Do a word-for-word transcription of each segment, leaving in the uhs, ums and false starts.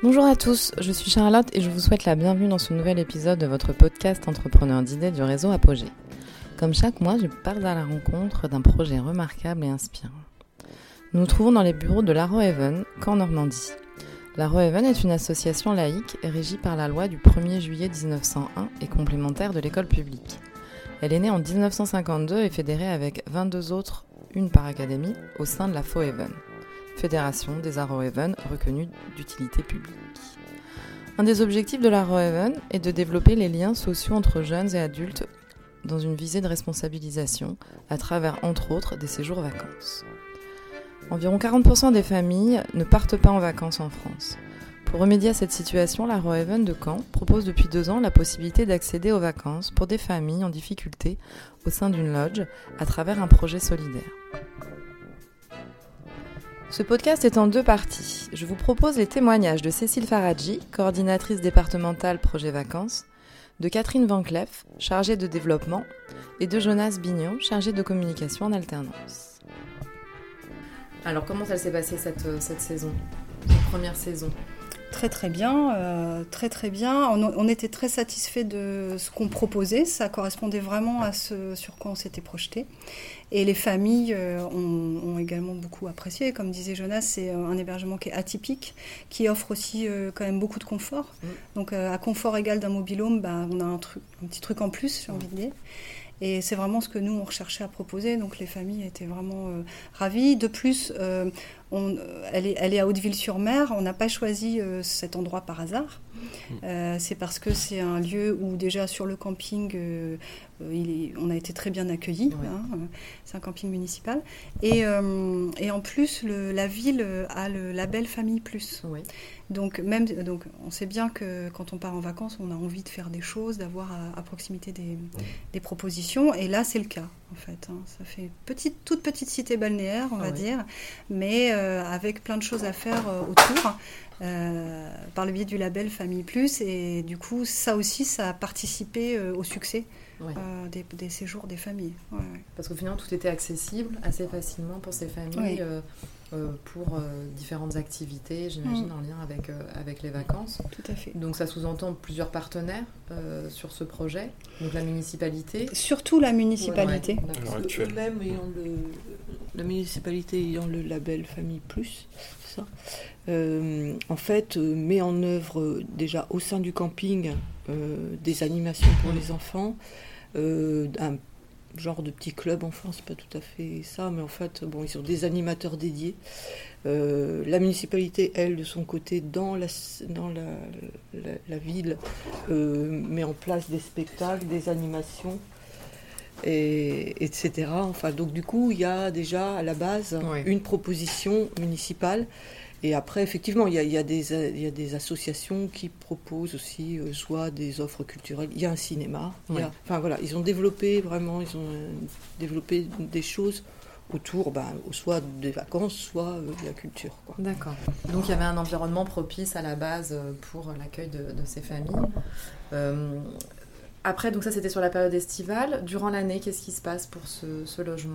Bonjour à tous, je suis Charlotte et je vous souhaite la bienvenue dans ce nouvel épisode de votre podcast Entrepreneurs d'idées du réseau Apogée. Comme chaque mois, je pars à la rencontre d'un projet remarquable et inspirant. Nous nous trouvons dans les bureaux de l'Arrow-Haven, Caen Normandie. L'Arrow-Haven est une association laïque régie par la loi du premier juillet dix-neuf cent un et complémentaire de l'école publique. Elle est née en dix-neuf cent cinquante-deux et fédérée avec vingt-deux autres, une par académie, au sein de la Faux-Haven, fédération des Arrow-Haven reconnue d'utilité publique. Un des objectifs de l'Arrow-Haven est de développer les liens sociaux entre jeunes et adultes dans une visée de responsabilisation à travers, entre autres, des séjours vacances. Environ quarante pour cent des familles ne partent pas en vacances en France. Pour remédier à cette situation, l'Arrow-Haven de Caen propose depuis deux ans la possibilité d'accéder aux vacances pour des familles en difficulté au sein d'une lodge à travers un projet solidaire. Ce podcast est en deux parties. Je vous propose les témoignages de Cécile Faradji, coordinatrice départementale projet vacances, de Catherine Van Cleef, chargée de développement, et de Jonas Bignon, chargé de communication en alternance. Alors comment ça s'est passé cette, cette saison, cette première saison ? Très très bien, euh, très très bien. On, on était très satisfaits de ce qu'on proposait, ça correspondait vraiment à ce sur quoi on s'était projeté. Et les familles euh, ont, ont également beaucoup apprécié. Comme disait Jonas, c'est un hébergement qui est atypique, qui offre aussi euh, quand même beaucoup de confort. Mmh. Donc euh, à confort égal d'un mobil-home, bah, on a un, truc, un petit truc en plus, j'ai envie de dire. Et c'est vraiment ce que nous, on recherchait à proposer. Donc les familles étaient vraiment euh, ravies. De plus, euh, on, elle, est, elle est à Hauteville-sur-Mer. On n'a pas choisi euh, cet endroit par hasard. Euh, c'est parce que c'est un lieu où déjà sur le camping, euh, il est, on a été très bien accueillis. Ouais. Hein, c'est un camping municipal. Et, euh, et en plus, le, la ville a le label Famille Plus. Ouais. Donc, même, donc on sait bien que quand on part en vacances, on a envie de faire des choses, d'avoir à, à proximité des, ouais. des propositions. Et là, c'est le cas, en fait. Hein. Ça fait petite, toute petite cité balnéaire, on ah va ouais. dire, mais euh, avec plein de choses à faire euh, autour. Euh, par le biais du label Famille Plus, et du coup ça aussi ça a participé euh, au succès ouais. euh, des, des séjours des familles. Ouais, ouais. Parce qu'au final tout était accessible assez facilement pour ces familles, ouais. euh, euh, pour euh, différentes activités, j'imagine, mmh. en lien avec, euh, avec les vacances. Tout à fait. Donc ça sous-entend plusieurs partenaires euh, sur ce projet, donc la municipalité. Surtout la municipalité. Ouais, ouais. Même ayant le, la municipalité ayant le label Famille Plus, ça. Euh, en fait, euh, met en œuvre euh, déjà au sein du camping euh, des animations pour les enfants, euh, un genre de petit club en France, pas tout à fait ça, mais en fait, bon, ils ont des animateurs dédiés. Euh, la municipalité, elle, de son côté, dans la, dans la, la, la ville, euh, met en place des spectacles, des animations, et, et cetera. Enfin, donc du coup, il y a déjà à la base oui. une proposition municipale. Et après, effectivement, il y a, il y a des, il y a des associations qui proposent aussi euh, soit des offres culturelles. Il y a un cinéma. Oui. Il y a, enfin voilà, ils ont développé vraiment, ils ont euh, développé des choses autour, ben, soit des vacances, soit euh, de la culture. Quoi. D'accord. Donc il y avait un environnement propice à la base pour l'accueil de, de ces familles. Euh, après, donc ça c'était sur la période estivale. Durant l'année, qu'est-ce qui se passe pour ce, ce logement ?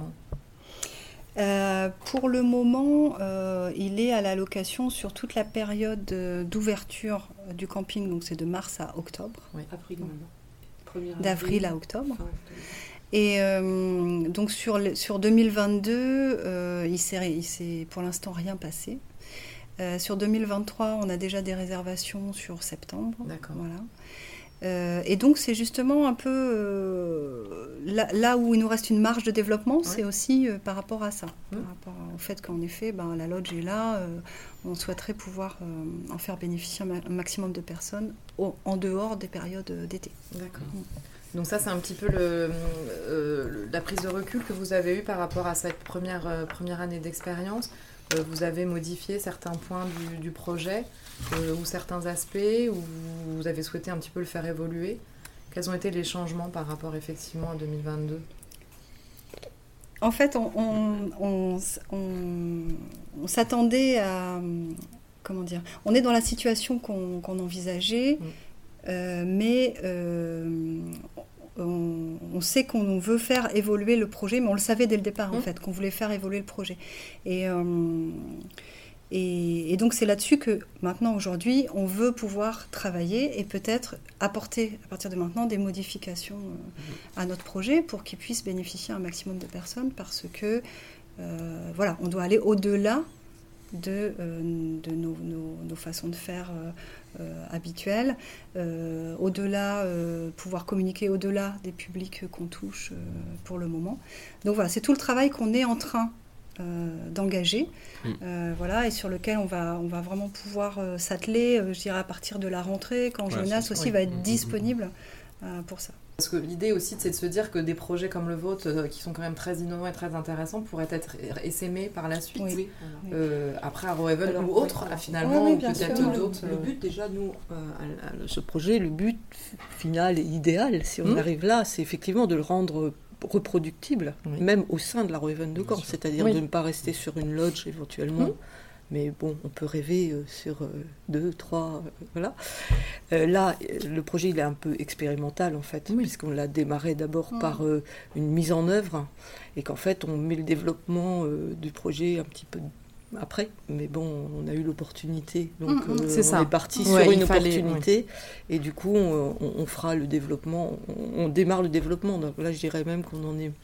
Euh, pour le moment, euh, il est à la location sur toute la période d'ouverture du camping, donc c'est de mars à octobre. Oui, avril maintenant. D'avril à octobre. Fin octobre. Et euh, donc sur, le, sur deux mille vingt-deux, euh, il s'est, il s'est pour l'instant rien passé. Euh, sur deux mille vingt-trois, on a déjà des réservations sur septembre. D'accord. Voilà. Euh, et donc c'est justement un peu euh, là, là où il nous reste une marge de développement, ouais. c'est aussi euh, par rapport à ça, mmh. par rapport au fait qu'en effet ben, la lodge est là, euh, on souhaiterait pouvoir euh, en faire bénéficier un, ma- un maximum de personnes au, en dehors des périodes d'été. D'accord. Mmh. Donc ça c'est un petit peu le, euh, la prise de recul que vous avez eue par rapport à cette première, euh, première année d'expérience. Euh, vous avez modifié certains points du, du projet euh, ou certains aspects, ou vous avez souhaité un petit peu le faire évoluer. Quels ont été les changements par rapport effectivement à deux mille vingt-deux ? En fait, on, on, on, on, on s'attendait à... Comment dire ? On est dans la situation qu'on, qu'on envisageait, mmh. euh, mais... Euh, On, on sait qu'on veut faire évoluer le projet, mais on le savait dès le départ, mmh. en fait, qu'on voulait faire évoluer le projet. Et, euh, Et, et donc c'est là-dessus que maintenant, aujourd'hui, on veut pouvoir travailler et peut-être apporter à partir de maintenant des modifications euh, à notre projet pour qu'il puisse bénéficier à un maximum de personnes, parce que euh, voilà, on doit aller au-delà de, euh, de nos, nos, nos façons de faire euh, euh, habituelles, euh, au-delà, euh, pouvoir communiquer au-delà des publics qu'on touche euh, pour le moment. Donc voilà, c'est tout le travail qu'on est en train euh, d'engager, mmh. euh, voilà, et sur lequel on va, on va vraiment pouvoir euh, s'atteler, euh, je dirais, à partir de la rentrée, quand ouais, Jonas aussi oui. va être mmh. disponible euh, pour ça. Parce que l'idée aussi, c'est de se dire que des projets comme le vôtre, euh, qui sont quand même très innovants et très intéressants, pourraient être essaimés par la suite, oui. euh, après Arrowhaven ou autre, oui. finalement, oui, ou peut-être sûr. d'autres. Le, le but, déjà, nous, euh, à, à, ce projet, le but final et idéal, si on mmh. arrive là, c'est effectivement de le rendre reproductible, oui. même au sein de l'Arrowhaven de Caen, c'est-à-dire oui. de ne pas rester sur une lodge éventuellement. Mmh. Mais bon, on peut rêver euh, sur euh, deux, trois, euh, voilà. Euh, là, le projet, il est un peu expérimental, en fait, oui. puisqu'on l'a démarré d'abord mmh. par euh, une mise en œuvre, et qu'en fait, on met le développement euh, du projet un petit peu après. Mais bon, on a eu l'opportunité, donc mmh, euh, c'est on ça. est parti ouais, sur une opportunité, fallait, oui. et du coup, on, on fera le développement, on, on démarre le développement. Donc là, je dirais même qu'on en est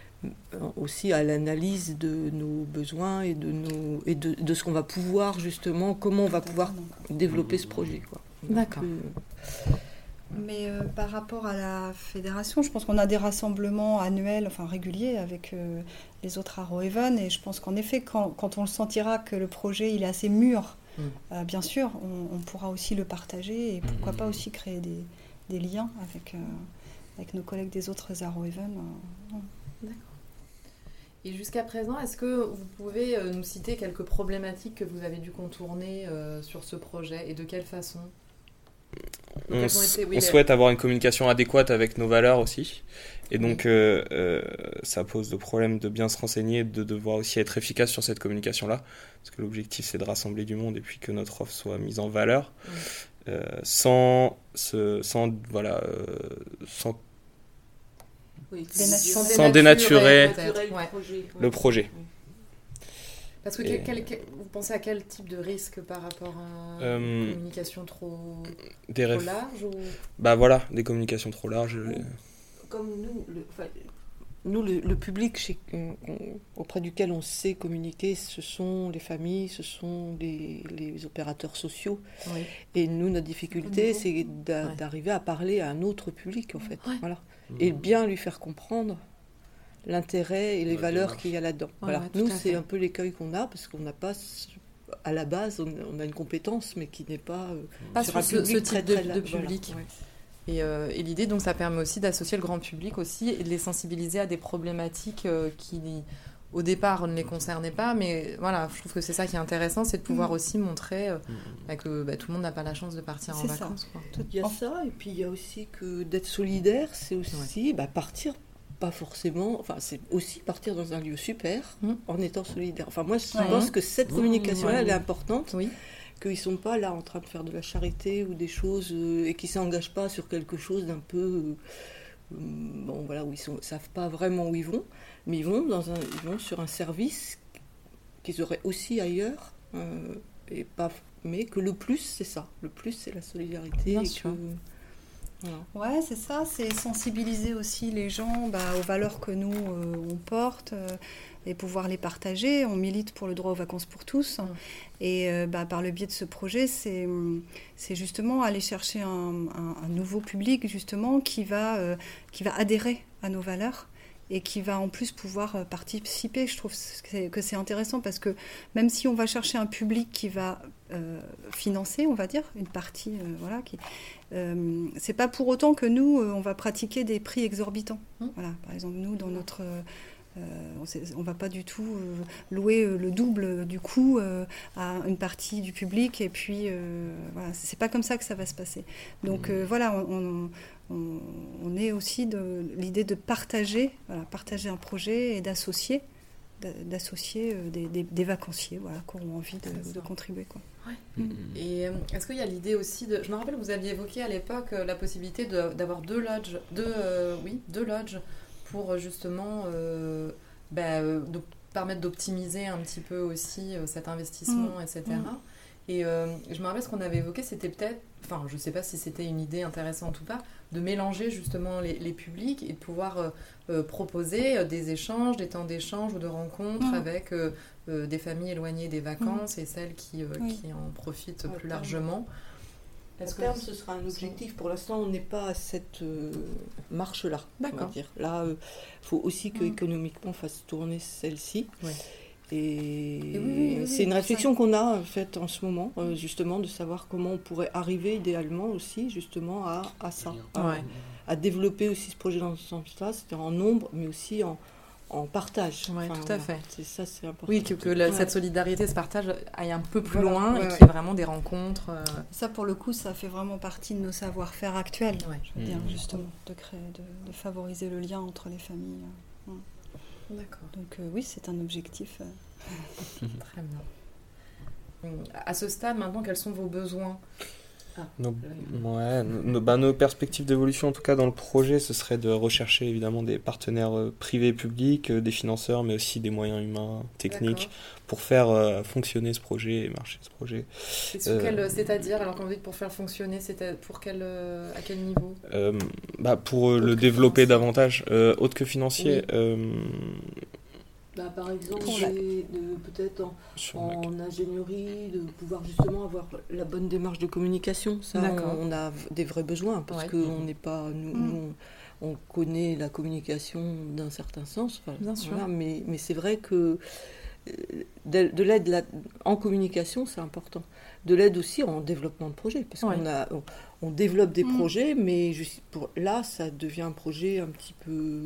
aussi à l'analyse de nos besoins et de, nos, et de, de ce qu'on va pouvoir justement, comment on va pouvoir développer ce projet, quoi. D'accord. Euh, mais euh, par rapport à la fédération, je pense qu'on a des rassemblements annuels, enfin réguliers, avec euh, les autres Arrowhaven, et je pense qu'en effet, quand, quand on le sentira que le projet il est assez mûr, mmh. euh, bien sûr, on, on pourra aussi le partager, et pourquoi mmh. pas aussi créer des, des liens avec, euh, avec nos collègues des autres Arrowhaven. Euh, D'accord. Et jusqu'à présent, est-ce que vous pouvez nous citer quelques problématiques que vous avez dû contourner euh, sur ce projet, et de quelle façon ? On, été, oui, on les... souhaite avoir une communication adéquate avec nos valeurs aussi, et donc oui. euh, euh, ça pose le problème de bien se renseigner, de devoir aussi être efficace sur cette communication-là, parce que l'objectif c'est de rassembler du monde et puis que notre offre soit mise en valeur, oui. euh, sans, ce, sans, voilà, euh, sans Oui, sans, sans dénaturer, dénaturer ouais. le projet. Le projet. Oui. Parce que quel, quel, quel, vous pensez à quel type de risque par rapport à euh, une communication trop, des trop ref... large ou... Bah voilà, des communications trop larges. Oui. Comme nous, le, enfin, nous le, le public chez, on, auprès duquel on sait communiquer, ce sont les familles, ce sont les, les opérateurs sociaux. Oui. Et nous, notre difficulté, c'est d'a, ouais. d'arriver à parler à un autre public, en fait. Ouais. Voilà. Et bien lui faire comprendre l'intérêt et les ouais, valeurs qu'il y a là-dedans. Ouais, voilà. Ouais, nous, c'est un peu l'écueil qu'on a, parce qu'on n'a pas, à la base, on, on a une compétence, mais qui n'est pas, euh, pas sur, sur un ce, ce type très, de, très, de public. Voilà. Ouais. Et, euh, et l'idée, donc, ça permet aussi d'associer le grand public aussi et de les sensibiliser à des problématiques euh, qui, au départ, ne les concernaient pas. Mais voilà, je trouve que c'est ça qui est intéressant, c'est de pouvoir mmh. aussi montrer euh, bah, que bah, tout le monde n'a pas la chance de partir c'est en vacances. Quoi. Il y a ça, et puis il y a aussi que d'être solidaire, c'est aussi ouais. bah, partir, pas forcément, enfin c'est aussi partir dans un lieu super mmh. en étant solidaire. Enfin moi je ouais. pense que cette communication-là, mmh. elle est importante, oui. qu'ils ne sont pas là en train de faire de la charité ou des choses, euh, et qu'ils ne s'engagent pas sur quelque chose d'un peu, euh, bon voilà, où ils ne savent pas vraiment où ils vont, mais ils vont, dans un, ils vont sur un service qu'ils auraient aussi ailleurs, euh, et pas, mais que le plus c'est ça, le plus c'est la solidarité. Bien et sûr. Que, voilà. Ouais, c'est ça, c'est sensibiliser aussi les gens bah, aux valeurs que nous euh, on porte euh, et pouvoir les partager. On milite pour le droit aux vacances pour tous, mmh. et euh, bah, par le biais de ce projet, c'est, c'est justement aller chercher un, un, un nouveau public justement qui va, euh, qui va adhérer à nos valeurs et qui va en plus pouvoir participer. Je trouve que c'est, que c'est intéressant parce que même si on va chercher un public qui va euh, financer, on va dire, une partie, euh, voilà, qui, euh, c'est pas pour autant que nous, euh, on va pratiquer des prix exorbitants. Mmh. Voilà, par exemple, nous, dans notre... Euh, on ne va pas du tout euh, louer euh, le double du coût euh, à une partie du public, et puis euh, voilà, c'est pas comme ça que ça va se passer. Donc euh, voilà, on, on, on est aussi de l'idée de partager, voilà, partager un projet et d'associer, d'associer euh, des, des, des vacanciers, voilà, qui auront envie de, de contribuer, quoi. Ouais. Mmh. Et euh, est-ce qu'il y a l'idée aussi de, je me rappelle, vous aviez évoqué à l'époque euh, la possibilité de, d'avoir deux lodges, deux, euh, oui, deux lodges. Pour justement euh, bah, euh, de permettre d'optimiser un petit peu aussi euh, cet investissement, mmh. et cetera. Mmh. Et euh, je me rappelle ce qu'on avait évoqué, c'était peut-être, enfin je ne sais pas si c'était une idée intéressante ou pas, de mélanger justement les, les publics et de pouvoir euh, euh, proposer euh, des échanges, des temps d'échange ou de rencontres mmh. avec euh, euh, des familles éloignées des vacances mmh. et celles qui, euh, oui. qui en profitent à plus terme. largement. À terme, ce sera un objectif. Pour l'instant, on n'est pas à cette euh, marche-là. D'accord. On va dire. Là, il euh, faut aussi que mmh. économiquement, on fasse tourner celle-ci. Ouais. Et, et oui, oui, c'est oui, une réflexion ça. qu'on a en fait en ce moment, euh, justement, de savoir comment on pourrait arriver idéalement aussi, justement, à, à ça, à, ouais. à développer aussi ce projet dans ce sens-là, c'est-à-dire en nombre, mais aussi en, en partage. Oui, enfin, tout à fait. C'est ça, c'est important. Oui, que, que la, ouais. cette solidarité, ce partage aille un peu plus voilà. loin ouais, et ouais. qu'il y ait vraiment des rencontres. Euh... Ça, pour le coup, ça fait vraiment partie de nos savoir-faire actuels, ouais. je veux mmh. dire, justement, de, créer, de, de favoriser le lien entre les familles. Ouais. D'accord. Donc euh, oui, c'est un objectif. Euh... Très bien. À ce stade, maintenant, quels sont vos besoins ? Ah, nos, ouais, nos, bah, nos perspectives d'évolution, en tout cas dans le projet, ce serait de rechercher évidemment des partenaires euh, privés et publics, euh, des financeurs, mais aussi des moyens humains, techniques, D'accord. pour faire euh, fonctionner ce projet et marcher ce projet. Et sous euh, quel, c'est-à-dire, alors quand vous dites pour faire fonctionner, c'est pour quel, euh, à quel niveau euh, bah, Pour euh, le développer financier. davantage, euh, autre que financier. Oui. Euh, Bah, par exemple, les, de, peut-être en, en ingénierie, de pouvoir justement avoir la bonne démarche de communication. Ça, on, on a des vrais besoins, parce ouais. qu'on n'est pas... Nous, mmh. nous on, on connaît la communication d'un certain sens, enfin, Bien sûr. Voilà, mais, mais c'est vrai que de, de l'aide là, en communication, c'est important. De l'aide aussi en développement de projet, parce ouais. qu'on a, on, on développe des mmh. projets, mais juste pour, là, ça devient un projet un petit peu...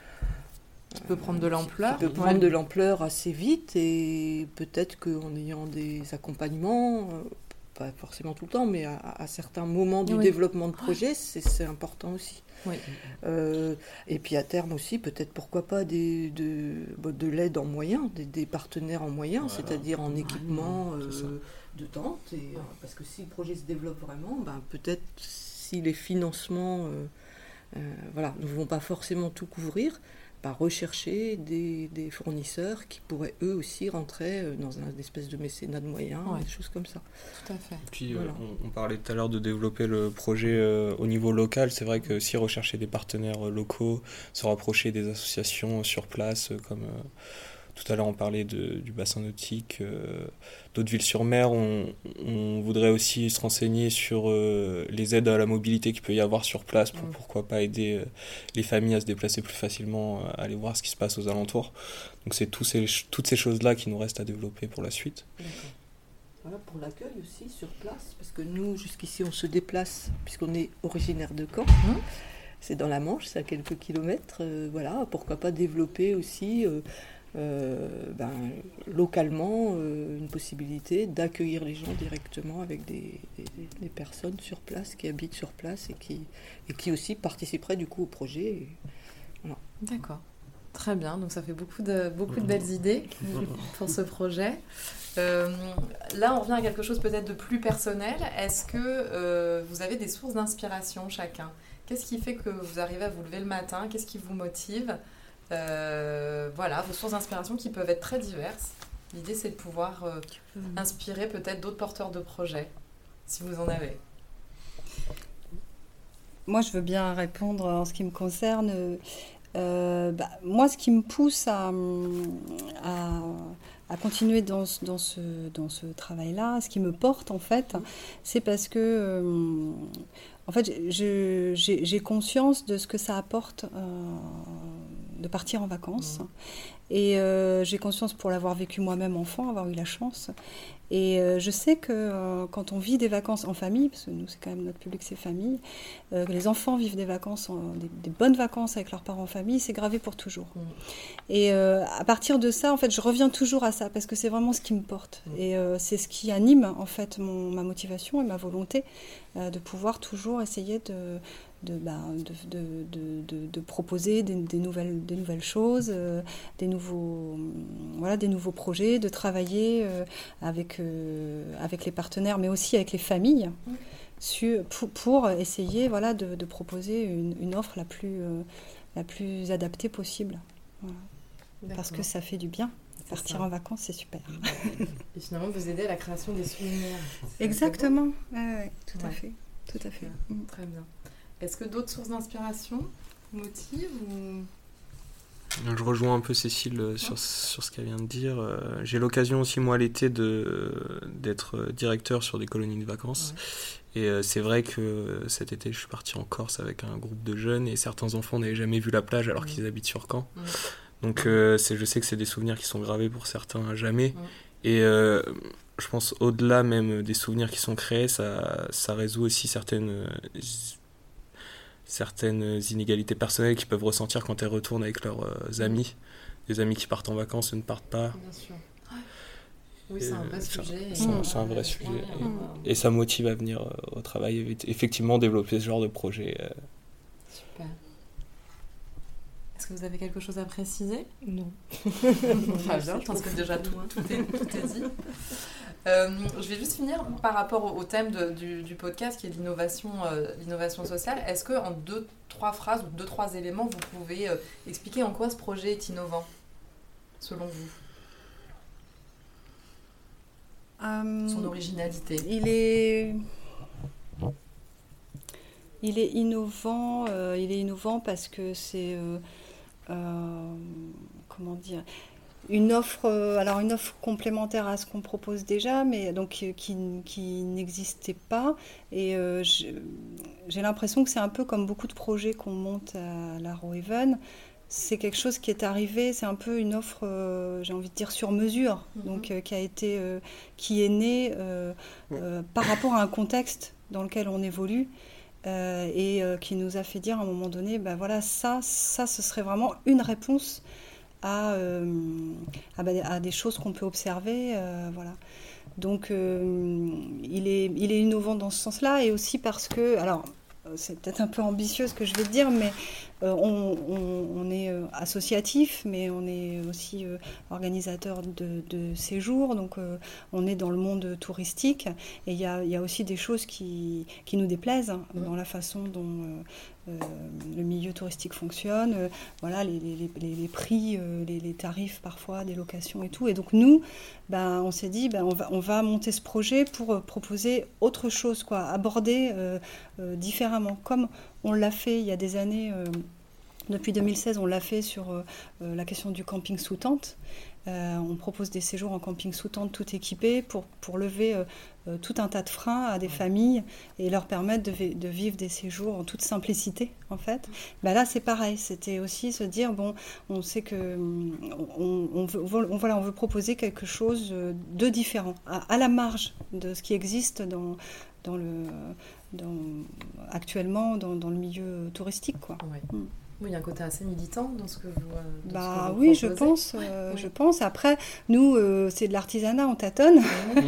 Qui peut prendre de l'ampleur. Qui peut prendre ouais. de l'ampleur assez vite, et peut-être qu'en ayant des accompagnements, euh, pas forcément tout le temps, mais à, à certains moments du oui. développement de projet, c'est, c'est important aussi. Oui. Euh, et puis à terme aussi, peut-être pourquoi pas des, de, de l'aide en moyens, des, des partenaires en moyens, voilà. c'est-à-dire en équipement euh, de tente. Et, ouais. euh, parce que si le projet se développe vraiment, ben, peut-être si les financements euh, euh, voilà, ne vont pas forcément tout couvrir, par rechercher des, des fournisseurs qui pourraient eux aussi rentrer dans une espèce de mécénat de moyens, ouais. des choses comme ça. Tout à fait. Et puis voilà. euh, on, on parlait tout à l'heure de développer le projet euh, au niveau local. C'est vrai que aussi rechercher des partenaires euh, locaux, se rapprocher des associations sur place, euh, comme euh, tout à l'heure on parlait de, du bassin nautique, euh, d'Hauteville-sur-Mer. On, on voudrait aussi se renseigner sur euh, les aides à la mobilité qu'il peut y avoir sur place pour mmh. pourquoi pas aider euh, les familles à se déplacer plus facilement, à aller voir ce qui se passe aux alentours. Donc c'est tous ces, toutes ces choses-là qui nous restent à développer pour la suite. D'accord. Voilà, pour l'accueil aussi sur place, parce que nous jusqu'ici on se déplace puisqu'on est originaire de Caen. Mmh. C'est dans la Manche, c'est à quelques kilomètres. Euh, voilà, pourquoi pas développer aussi... Euh, Euh, ben, localement euh, une possibilité d'accueillir les gens directement avec des, des, des personnes sur place qui habitent sur place et qui, et qui aussi participeraient du coup au projet et, voilà. D'accord, très bien, donc ça fait beaucoup de, beaucoup de belles idées pour ce projet. Euh, là on revient à quelque chose peut-être de plus personnel. Est-ce que euh, vous avez des sources d'inspiration chacun ? Qu'est-ce qui fait que vous arrivez à vous lever le matin ? Qu'est-ce qui vous motive ? Euh, voilà, vos sources d'inspiration qui peuvent être très diverses. L'idée, c'est de pouvoir euh, inspirer peut-être d'autres porteurs de projets, si vous en avez. Moi, je veux bien répondre en ce qui me concerne. Euh, bah, moi, ce qui me pousse à, à, à continuer dans ce, dans, ce, dans ce travail-là, ce qui me porte, en fait, c'est parce que... Euh, en fait, je, j'ai, j'ai conscience de ce que ça apporte euh, de partir en vacances. Mmh. Et euh, j'ai conscience pour l'avoir vécu moi-même enfant, avoir eu la chance. Et euh, je sais que euh, quand on vit des vacances en famille, parce que nous, c'est quand même notre public, c'est famille, euh, que les enfants vivent des vacances, en, des, des bonnes vacances avec leurs parents en famille, c'est gravé pour toujours. Mmh. Et euh, à partir de ça, en fait, je reviens toujours à ça, parce que c'est vraiment ce qui me porte. Mmh. Et euh, c'est ce qui anime, en fait, mon, ma motivation et ma volonté euh, de pouvoir toujours essayer de... De, bah, de, de, de, de, de proposer des, des, nouvelles, des nouvelles choses, euh, des, nouveaux, voilà, des nouveaux projets, de travailler euh, avec, euh, avec les partenaires, mais aussi avec les familles, mmh. sur, pour, pour essayer voilà, de, de proposer une, une offre la plus, euh, la plus adaptée possible. Voilà. Parce que ça fait du bien. Partir ça. en vacances, c'est super. Et finalement, vous aidez à la création des souvenirs. C'est Exactement, ouais, ouais, tout Ouais. à fait. Tout à fait. Mm. Très bien. Est-ce que d'autres sources d'inspiration vous motivent ou... Je rejoins un peu Cécile euh, sur, sur ce qu'elle vient de dire. Euh, J'ai l'occasion aussi, moi, l'été, de, d'être directeur sur des colonies de vacances. Ouais. Et euh, c'est vrai que cet été, je suis parti en Corse avec un groupe de jeunes et certains enfants n'avaient jamais vu la plage alors mmh. qu'ils habitent sur Caen. Mmh. Donc euh, c'est, je sais que c'est des souvenirs qui sont gravés pour certains à jamais. Mmh. Et euh, je pense au-delà même des souvenirs qui sont créés, ça, ça résout aussi certaines... Euh, certaines inégalités personnelles qu'ils peuvent ressentir quand elles retournent avec leurs euh, amis. Des amis qui partent en vacances et ne partent pas. Bien sûr. Oui, c'est un vrai sujet. C'est, c'est, c'est un vrai sujet. Et, et ça motive à venir euh, au travail et effectivement développer ce genre de projet. Euh. Super. Est-ce que vous avez quelque chose à préciser ? Non. Très bien, je pense que déjà tout, tout, est, tout est dit. Euh, je vais juste finir par rapport au, au thème de, du, du podcast qui est l'innovation, euh, l'innovation sociale. Est-ce que en deux, trois phrases ou deux, trois éléments, vous pouvez euh, expliquer en quoi ce projet est innovant, selon vous ? euh, Son originalité. Il est, il est innovant. Euh, il est innovant parce que c'est, euh, euh, comment dire. Une offre, alors une offre complémentaire à ce qu'on propose déjà, mais donc qui, qui n'existait pas. Et euh, j'ai, j'ai l'impression que c'est un peu comme beaucoup de projets qu'on monte à la Rohaven. C'est quelque chose qui est arrivé, c'est un peu une offre, euh, j'ai envie de dire sur mesure, mm-hmm. donc euh, qui a été, euh, qui est née euh, euh, par rapport à un contexte dans lequel on évolue. Euh, et euh, qui nous a fait dire à un moment donné, ben voilà, ça, ça, ce serait vraiment une réponse. À, euh, à, à des choses qu'on peut observer, euh, voilà. Donc euh, il est, il est innovant dans ce sens-là, et aussi parce que, alors c'est peut-être un peu ambitieux ce que je vais te dire, mais euh, on, on, on est euh, associatif, mais on est aussi euh, organisateur de, de séjours, donc euh, on est dans le monde touristique, et il y a, y a aussi des choses qui, qui nous déplaisent hein, dans la façon dont euh, euh, le milieu touristique fonctionne, euh, voilà, les, les, les, les prix, euh, les, les tarifs parfois, des locations et tout. Et donc nous, ben, on s'est dit, ben, on, va, on va monter ce projet pour euh, proposer autre chose, quoi, aborder euh, euh, différemment, comme on l'a fait il y a des années. Euh, depuis deux mille seize, on l'a fait sur euh, la question du camping sous tente. Euh, on propose des séjours en camping sous tente tout équipés pour, pour lever euh, euh, tout un tas de freins à des familles et leur permettre de, de vivre des séjours en toute simplicité, en fait. Ben là, c'est pareil. C'était aussi se dire, bon, on sait que on, on, veut, on, voilà, on veut proposer quelque chose de différent, à, à la marge de ce qui existe dans, dans le, dans, actuellement dans, dans le milieu touristique, quoi. Ouais. Mm. Oui, il y a un côté assez militant dans ce que vous, dans bah, ce que vous oui, proposez. je pense, euh, oui. je pense. Après, nous, euh, c'est de l'artisanat, on tâtonne.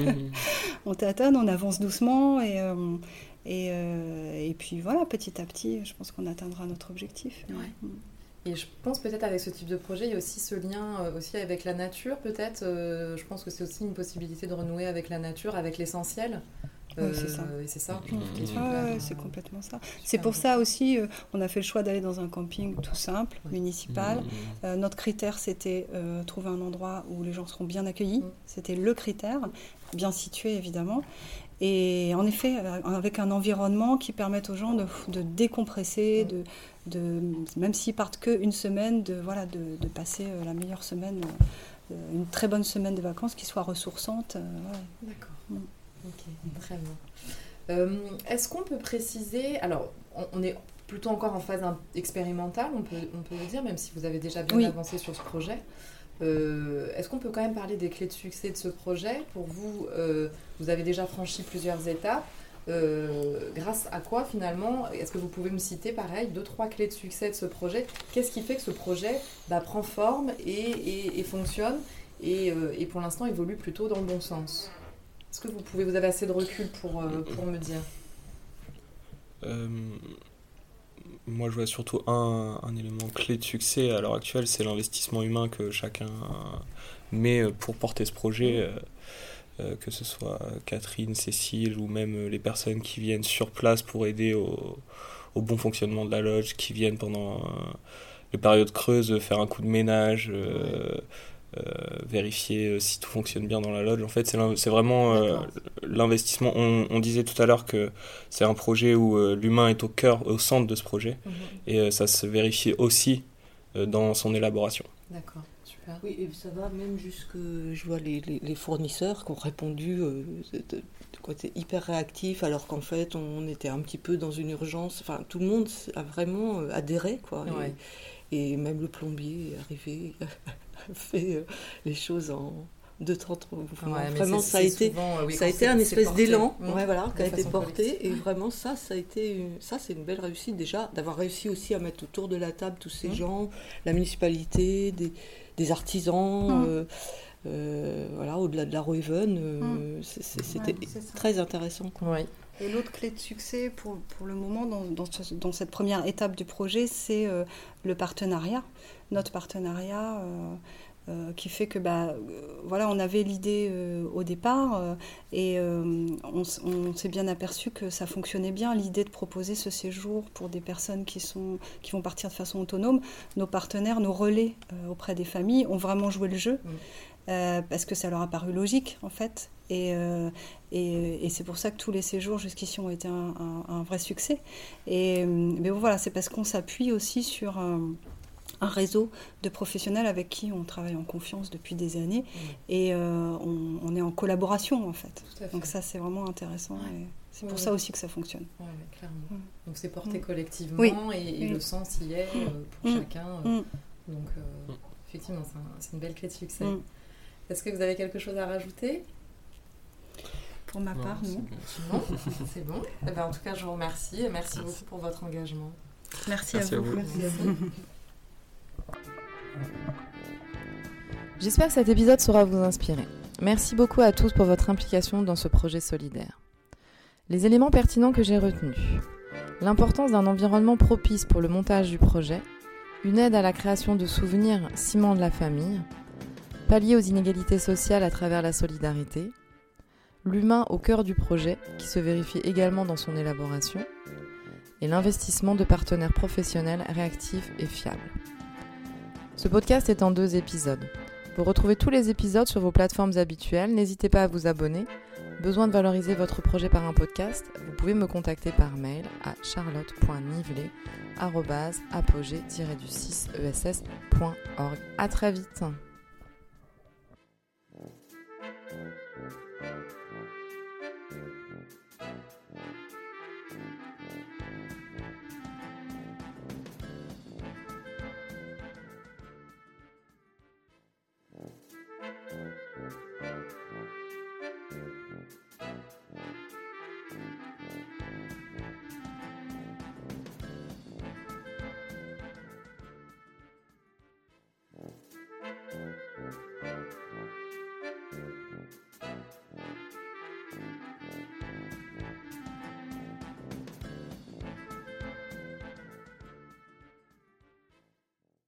on tâtonne, on avance doucement. Et, euh, et, euh, et puis voilà, petit à petit, je pense qu'on atteindra notre objectif. Ouais. Et je pense peut-être avec ce type de projet, il y a aussi ce lien euh, aussi avec la nature, peut-être. Euh, je pense que c'est aussi une possibilité de renouer avec la nature, avec l'essentiel. Oui, c'est ça. Euh, c'est ça. Mmh. Ah, ouais, c'est complètement ça. C'est pour ça aussi, euh, on a fait le choix d'aller dans un camping tout simple, oui. municipal. Mmh. Euh, notre critère, c'était euh, trouver un endroit où les gens seront bien accueillis. Mmh. C'était le critère, bien situé évidemment. Et en effet, avec un environnement qui permette aux gens de, de décompresser, mmh. de, de, même s'ils partent qu'une semaine, de, voilà, de, de passer la meilleure semaine, euh, une très bonne semaine de vacances qui soit ressourçante. Euh, ouais. D'accord. Mmh. Ok, très bien. Euh, est-ce qu'on peut préciser, alors on, on est plutôt encore en phase expérimentale, on peut, on peut le dire, même si vous avez déjà bien oui. avancé sur ce projet. Euh, est-ce qu'on peut quand même parler des clés de succès de ce projet ? Pour vous, euh, vous avez déjà franchi plusieurs étapes. Euh, grâce à quoi finalement ? Est-ce que vous pouvez me citer pareil, deux, trois clés de succès de ce projet ? Qu'est-ce qui fait que ce projet bah, prend forme et, et, et fonctionne et, euh, et pour l'instant évolue plutôt dans le bon sens ? Est-ce que vous pouvez, vous avez assez de recul pour, euh, pour me dire ? euh, Moi, je vois surtout un, un élément clé de succès à l'heure actuelle, c'est l'investissement humain que chacun met pour porter ce projet, euh, euh, que ce soit Catherine, Cécile ou même les personnes qui viennent sur place pour aider au, au bon fonctionnement de la lodge, qui viennent pendant euh, les périodes creuses faire un coup de ménage, euh, euh, vérifier si tout fonctionne bien dans la lodge. En fait, c'est, c'est vraiment euh, l'investissement. On, on disait tout à l'heure que c'est un projet où euh, l'humain est au cœur, au centre de ce projet, mmh. et euh, ça se vérifie aussi euh, dans son élaboration. D'accord. Super. Oui, et ça va même jusque, je vois les, les, les fournisseurs qui ont répondu euh, de, de, de côté hyper réactif, alors qu'en fait on était un petit peu dans une urgence. Enfin, tout le monde a vraiment adhéré, quoi. Ouais. Et, et même le plombier est arrivé, a fait euh, les choses en deux temps trop. Ouais, vraiment, c'est, ça a été, souvent, oui, ça a été un espèce porté. d'élan, mmh. ouais, voilà, qui a été porté. collective. Et vraiment, ça, ça a été, ça, c'est une belle réussite déjà, d'avoir réussi aussi à mettre autour de la table tous ces mmh. gens, la municipalité, des, des artisans. Mmh. Euh, Euh, voilà, au-delà de la Roeven, euh, mmh. c'est, c'est, c'était ouais, c'est très intéressant. Ouais. Et l'autre clé de succès pour, pour le moment dans, dans, dans cette première étape du projet, c'est euh, le partenariat, notre partenariat euh, euh, qui fait que bah, euh, voilà, on avait l'idée euh, au départ euh, et euh, on, on s'est bien aperçu que ça fonctionnait bien, l'idée de proposer ce séjour pour des personnes qui, sont, qui vont partir de façon autonome. Nos partenaires, nos relais euh, auprès des familles ont vraiment joué le jeu. Mmh. Euh, parce que ça leur a paru logique en fait et, euh, et, et c'est pour ça que tous les séjours jusqu'ici ont été un, un, un vrai succès et, mais bon, voilà, c'est parce qu'on s'appuie aussi sur un, un réseau de professionnels avec qui on travaille en confiance depuis des années mmh. et euh, on, on est en collaboration en fait, fait. Donc ça c'est vraiment intéressant ouais. et c'est pour ouais. ça aussi que ça fonctionne. Ouais, ouais, clairement. Mmh. Donc c'est porté mmh. collectivement oui. et, et oui. le sens y est euh, pour mmh. chacun euh, donc euh, effectivement c'est, un, c'est une belle clé de succès. Mmh. Est-ce que vous avez quelque chose à rajouter ? Pour ma non, part, non. C'est bon. C'est bon. Eh ben, en tout cas, je vous remercie et merci, merci. beaucoup pour votre engagement. Merci, merci à, à vous. vous. Merci à vous. J'espère que cet épisode saura vous inspirer. Merci beaucoup à tous pour votre implication dans ce projet solidaire. Les éléments pertinents que j'ai retenus. L'importance d'un environnement propice pour le montage du projet, une aide à la création de souvenirs ciment de la famille, pallier aux inégalités sociales à travers la solidarité, l'humain au cœur du projet, qui se vérifie également dans son élaboration, et l'investissement de partenaires professionnels réactifs et fiables. Ce podcast est en deux épisodes. Vous retrouvez tous les épisodes sur vos plateformes habituelles, n'hésitez pas à vous abonner. Besoin de valoriser votre projet par un podcast ? Vous pouvez me contacter par mail à charlotte point nivelet arobase apogée tiret du six e s s point org. À très vite.